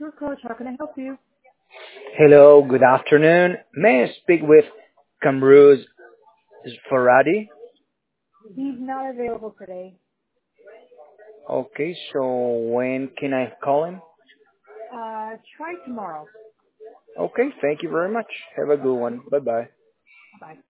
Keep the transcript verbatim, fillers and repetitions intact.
Coach. How can I help you? Hello, good afternoon. May I speak with Kamruz Faradi? He's not available today. Okay, so when can I call him? Uh, try tomorrow. Okay, thank you very much. Have a good one. Bye bye. Bye.